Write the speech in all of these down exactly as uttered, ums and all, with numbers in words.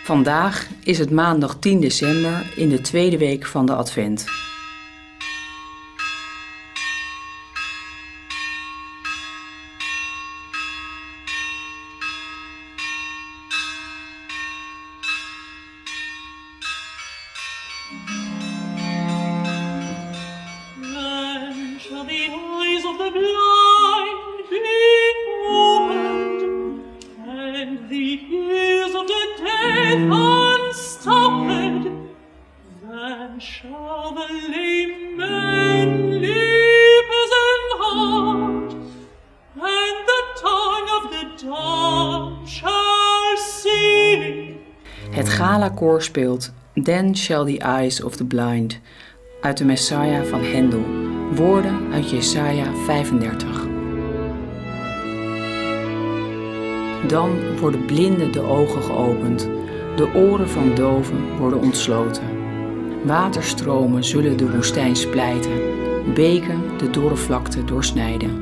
Vandaag is het maandag tien december in de tweede week van de Advent. Then shall the eyes of the blind be opened, and the ears of the deaf unstopped. Then shall the lame man leap as an hart, and the tongue of the dumb shall sing. Het Gala-koor speelt Then Shall the Eyes of the Blind uit de Messiah van Hendel, woorden uit Jesaja vijfendertig. Dan worden blinden de ogen geopend, de oren van doven worden ontsloten. Waterstromen zullen de woestijn splijten, beken de dorre vlakte doorsnijden.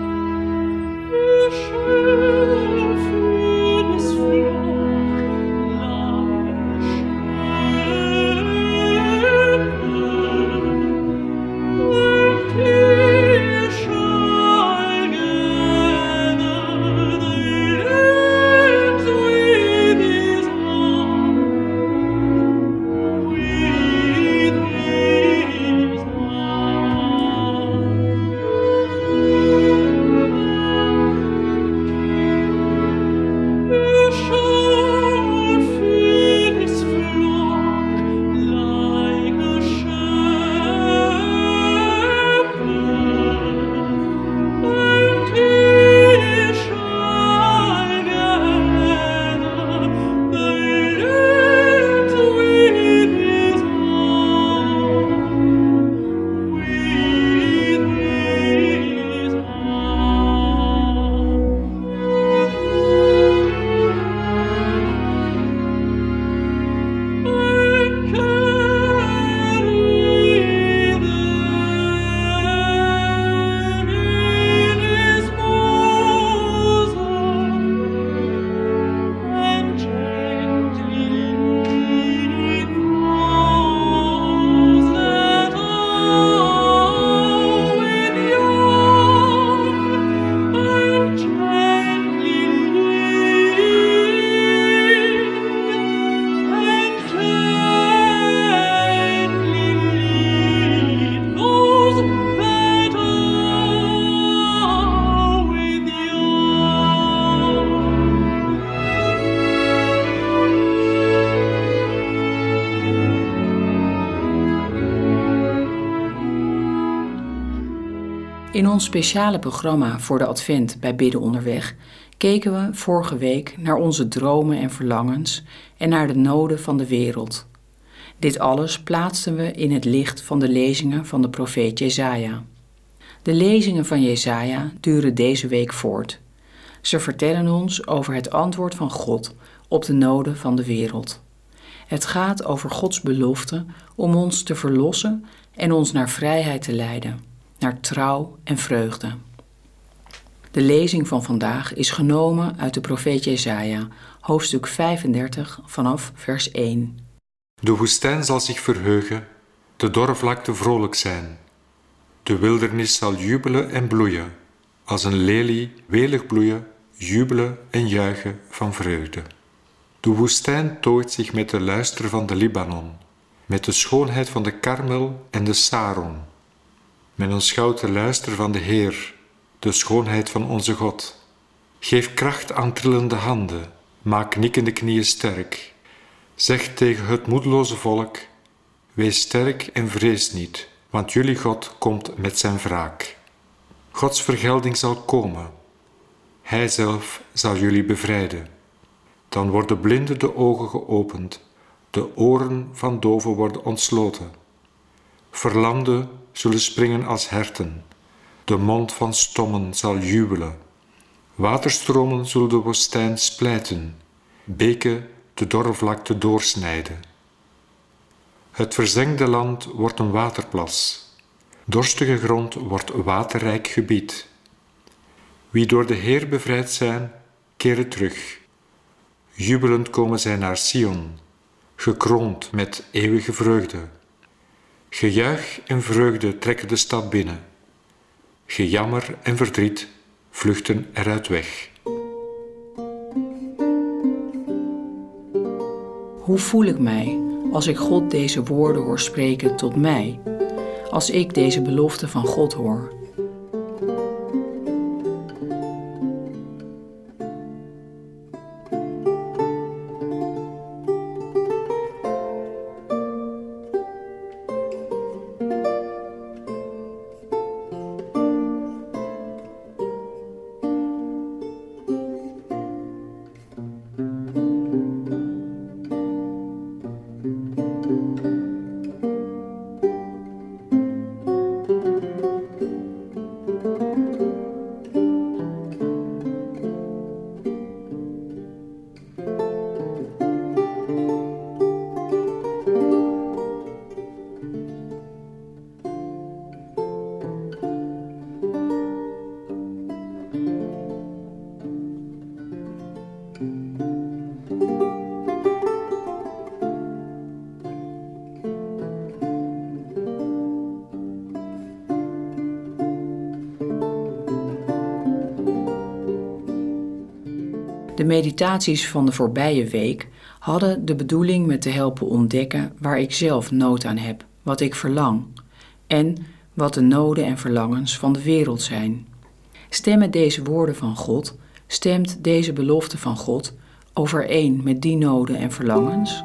In ons speciale programma voor de Advent bij Bidden Onderweg keken we vorige week naar onze dromen en verlangens en naar de noden van de wereld. Dit alles plaatsten we in het licht van de lezingen van de profeet Jesaja. De lezingen van Jesaja duren deze week voort. Ze vertellen ons over het antwoord van God op de noden van de wereld. Het gaat over Gods belofte om ons te verlossen en ons naar vrijheid te leiden, naar trouw en vreugde. De lezing van vandaag is genomen uit de profeet Jesaja, hoofdstuk vijfendertig vanaf vers één. De woestijn zal zich verheugen, de dorre vlakte vrolijk zijn. De wildernis zal jubelen en bloeien, als een lelie welig bloeien, jubelen en juichen van vreugde. De woestijn tooit zich met de luister van de Libanon, met de schoonheid van de Karmel en de Saron. Men aanschouwt de luister van de Heer, de schoonheid van onze God. Geef kracht aan trillende handen, maak knikkende knieën sterk. Zeg tegen het moedeloze volk, wees sterk en vrees niet, want jullie God komt met zijn wraak. Gods vergelding zal komen. Hij zelf zal jullie bevrijden. Dan worden blinden de ogen geopend, de oren van doven worden ontsloten. Verlamden zullen springen als herten, de mond van stommen zal jubelen. Waterstromen zullen de woestijn splijten, beken de dorre vlakte doorsnijden. Het verzengde land wordt een waterplas, dorstige grond wordt waterrijk gebied. Wie door de Heer bevrijd zijn, keren terug. Jubelend komen zij naar Sion, gekroond met eeuwige vreugde. Gejuich en vreugde trekken de stad binnen. Gejammer en verdriet vluchten eruit weg. Hoe voel ik mij als ik God deze woorden hoor spreken tot mij, als ik deze belofte van God hoor? De meditaties van de voorbije week hadden de bedoeling me te helpen ontdekken waar ik zelf nood aan heb, wat ik verlang en wat de noden en verlangens van de wereld zijn. Stemmen deze woorden van God, stemt deze belofte van God overeen met die noden en verlangens?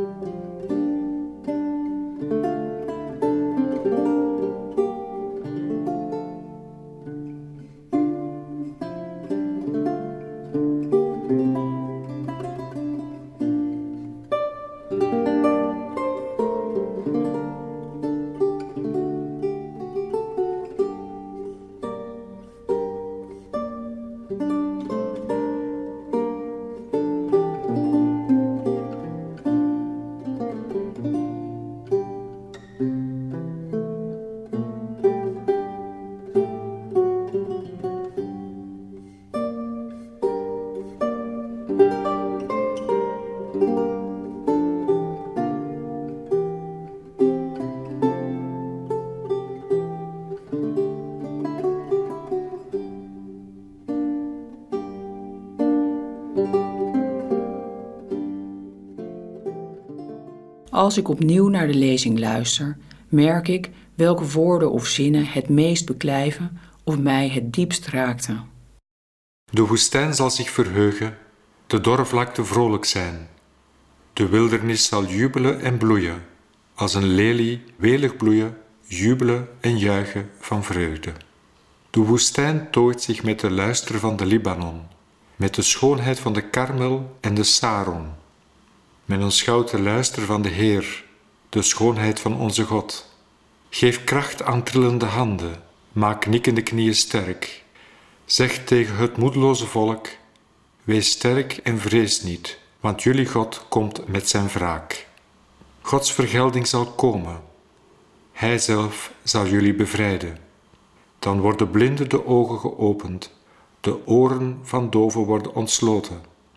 Als ik opnieuw naar de lezing luister, merk ik welke woorden of zinnen het meest beklijven of mij het diepst raakten. De woestijn zal zich verheugen, de dorre vlakte vrolijk zijn. De wildernis zal jubelen en bloeien, als een lelie welig bloeien, jubelen en juichen van vreugde. De woestijn tooit zich met de luister van de Libanon, met de schoonheid van de Karmel en de Saron. Men aanschouwt de luister van de Heer, de schoonheid van onze God. Geef kracht aan trillende handen, maak knikkende knieën sterk. Zeg tegen het moedeloze volk, wees sterk en vrees niet, want jullie God komt met zijn wraak. Gods vergelding zal komen. Hij zelf zal jullie bevrijden. Dan worden blinden de ogen geopend, de oren van doven worden ontsloten.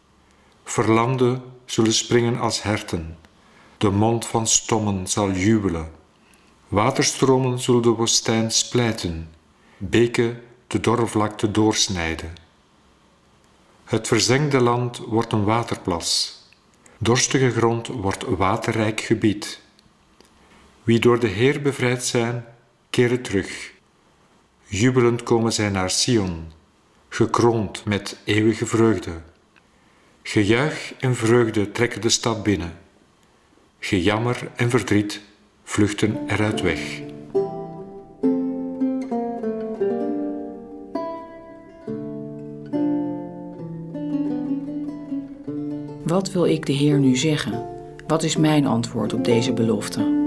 Verlamden zullen springen als herten, de mond van stommen zal jubelen. Waterstromen zullen de woestijn splijten, beken de dorre vlakte doorsnijden. Het verzengde land wordt een waterplas, dorstige grond wordt waterrijk gebied. Wie door de Heer bevrijd zijn, keren terug. Jubelend komen zij naar Sion, gekroond met eeuwige vreugde. Gejuich en vreugde trekken de stad binnen. Gejammer en verdriet vluchten eruit weg. Wat wil ik de Heer nu zeggen? Wat is mijn antwoord op deze belofte?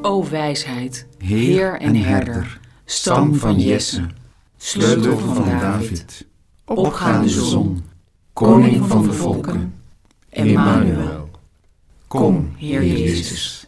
O wijsheid, Heer en herder, stam van Jesse, sleutel van David, opgaande zon, koning van de volken, Emmanuel. Kom, Heer Jezus.